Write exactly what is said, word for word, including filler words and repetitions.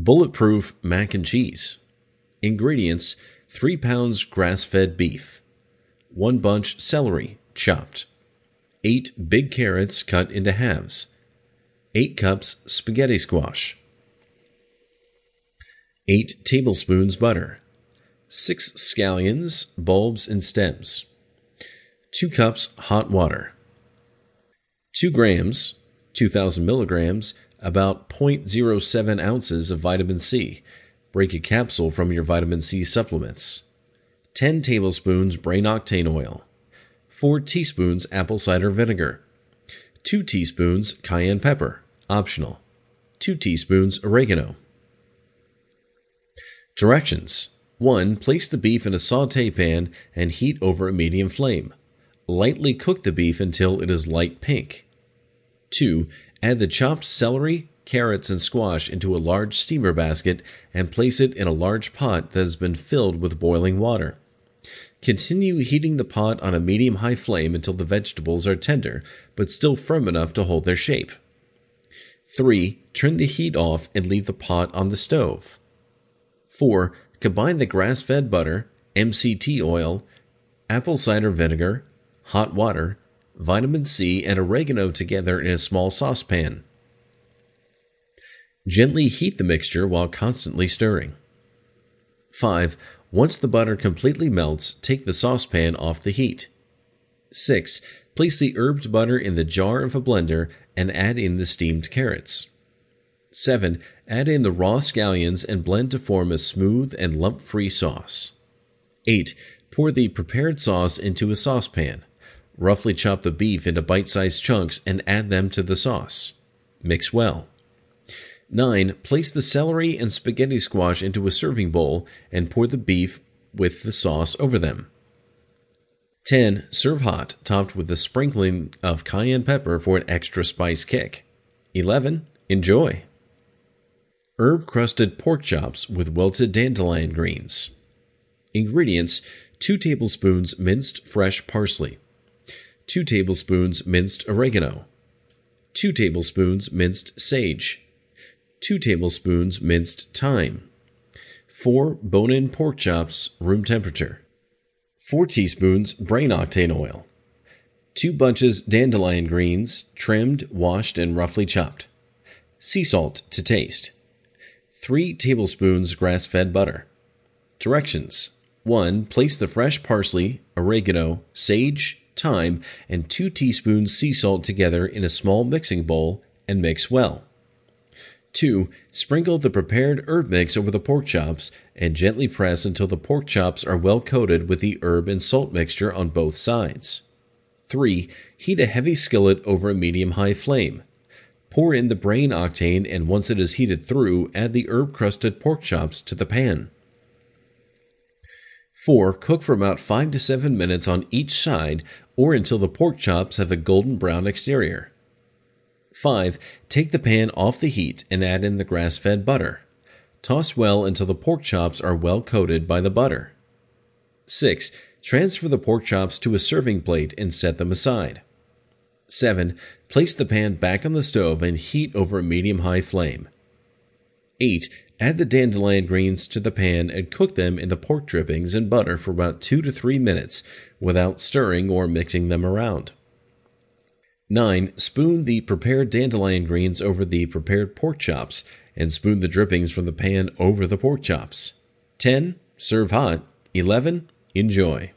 Bulletproof mac and cheese. Ingredients: three pounds grass-fed beef, one bunch celery, chopped, eight big carrots cut into halves, eight cups spaghetti squash, eight tablespoons butter, six scallions, bulbs and stems, two cups hot water, two grams, two thousand milligrams, about zero point zero seven ounces of vitamin C. Break a capsule from your vitamin C supplements. ten tablespoons brain octane oil. four teaspoons apple cider vinegar. two teaspoons cayenne pepper, optional. two teaspoons oregano. Directions. one. Place the beef in a saute pan and heat over a medium flame. Lightly cook the beef until it is light pink. two. Add the chopped celery, carrots, and squash into a large steamer basket and place it in a large pot that has been filled with boiling water. Continue heating the pot on a medium-high flame until the vegetables are tender, but still firm enough to hold their shape. three. Turn the heat off and leave the pot on the stove. four. Combine the grass-fed butter, M C T oil, apple cider vinegar, hot water, vitamin C, and oregano together in a small saucepan. Gently heat the mixture while constantly stirring. five. Once the butter completely melts, take the saucepan off the heat. six. Place the herbed butter in the jar of a blender and add in the steamed carrots. seven. Add in the raw scallions and blend to form a smooth and lump-free sauce. eight. Pour the prepared sauce into a saucepan. Roughly chop the beef into bite-sized chunks and add them to the sauce. Mix well. nine. Place the celery and spaghetti squash into a serving bowl and pour the beef with the sauce over them. ten. Serve hot, topped with a sprinkling of cayenne pepper for an extra spice kick. eleven. Enjoy. Herb-crusted pork chops with wilted dandelion greens. Ingredients: two tablespoons minced fresh parsley, two tablespoons minced oregano, two tablespoons minced sage, two tablespoons minced thyme, four bone-in pork chops, room temperature, four teaspoons brain octane oil, two bunches dandelion greens, trimmed, washed, and roughly chopped, sea salt to taste, three tablespoons grass-fed butter. Directions. one. Place the fresh parsley, oregano, sage, thyme, and two teaspoons sea salt together in a small mixing bowl and mix well. two. Sprinkle the prepared herb mix over the pork chops and gently press until the pork chops are well coated with the herb and salt mixture on both sides. three. Heat a heavy skillet over a medium-high flame. Pour in the brain octane, and once it is heated through, add the herb-crusted pork chops to the pan. four. Cook for about five to seven minutes on each side or until the pork chops have a golden brown exterior. five. Take the pan off the heat and add in the grass-fed butter. Toss well until the pork chops are well coated by the butter. six. Transfer the pork chops to a serving plate and set them aside. seven. Place the pan back on the stove and heat over a medium-high flame. eight. Add the dandelion greens to the pan and cook them in the pork drippings and butter for about two to three minutes without stirring or mixing them around. nine. Spoon the prepared dandelion greens over the prepared pork chops and spoon the drippings from the pan over the pork chops. ten. Serve hot. eleven. Enjoy.